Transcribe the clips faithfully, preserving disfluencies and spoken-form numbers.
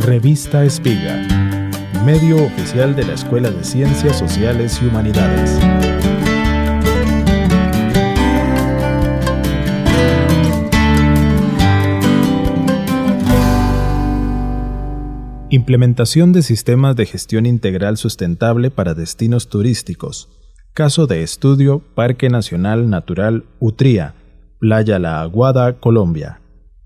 Revista Espiga, medio oficial de la Escuela de Ciencias Sociales y Humanidades. Implementación de sistemas de gestión integral sustentable para destinos turísticos. Caso de estudio: Parque Nacional Natural Utría, Playa La Aguada, Colombia.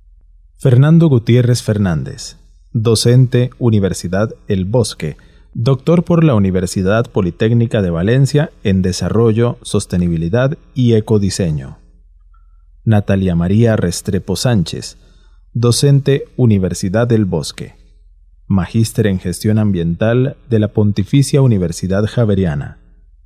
Fernando Gutiérrez Fernández, docente, Universidad El Bosque, doctor por la Universidad Politécnica de Valencia en Desarrollo, Sostenibilidad y Ecodiseño. Natalia María Restrepo Sánchez, docente, Universidad El Bosque, magíster en Gestión Ambiental de la Pontificia Universidad Javeriana.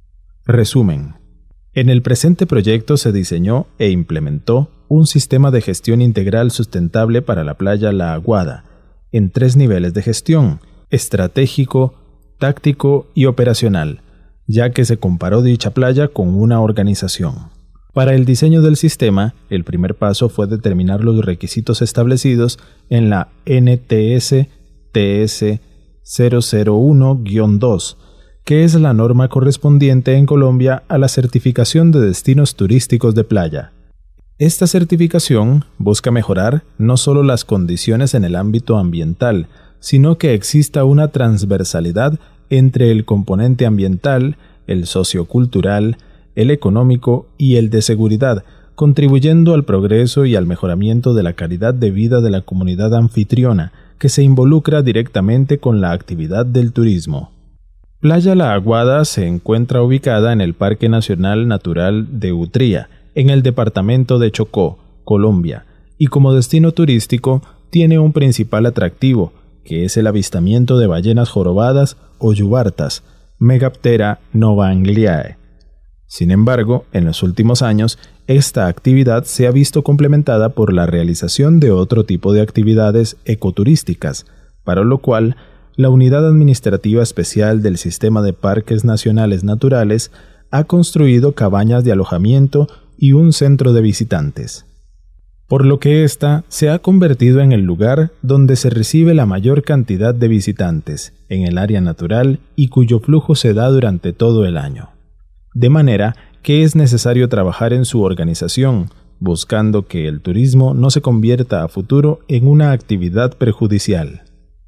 Resumen. En el presente proyecto se diseñó e implementó un sistema de gestión integral sustentable para la playa La Aguada, en tres niveles de gestión: estratégico, táctico y operacional, ya que se comparó dicha playa con una organización. Para el diseño del sistema, el primer paso fue determinar los requisitos establecidos en la N T S T S cero cero uno guión dos, que es la norma correspondiente en Colombia a la certificación de destinos turísticos de playa. Esta certificación busca mejorar no solo las condiciones en el ámbito ambiental, sino que exista una transversalidad entre el componente ambiental, el sociocultural, el económico y el de seguridad, contribuyendo al progreso y al mejoramiento de la calidad de vida de la comunidad anfitriona, que se involucra directamente con la actividad del turismo. Playa La Aguada se encuentra ubicada en el Parque Nacional Natural de Utría, en el departamento de Chocó, Colombia, y como destino turístico tiene un principal atractivo, que es el avistamiento de ballenas jorobadas o yubartas, Megaptera novangliae. Sin embargo, en los últimos años, esta actividad se ha visto complementada por la realización de otro tipo de actividades ecoturísticas, para lo cual la Unidad Administrativa Especial del Sistema de Parques Nacionales Naturales ha construido cabañas de alojamiento y un centro de visitantes, por lo que ésta se ha convertido en el lugar donde se recibe la mayor cantidad de visitantes en el área natural y cuyo flujo se da durante todo el año. De manera que es necesario trabajar en su organización, buscando que el turismo no se convierta a futuro en una actividad perjudicial.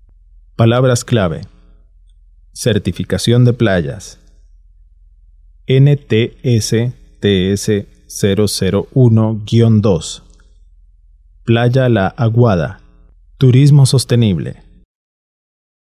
Palabras clave: certificación de playas, N T S T S cero cero uno guión dos, Playa La Aguada, turismo sostenible.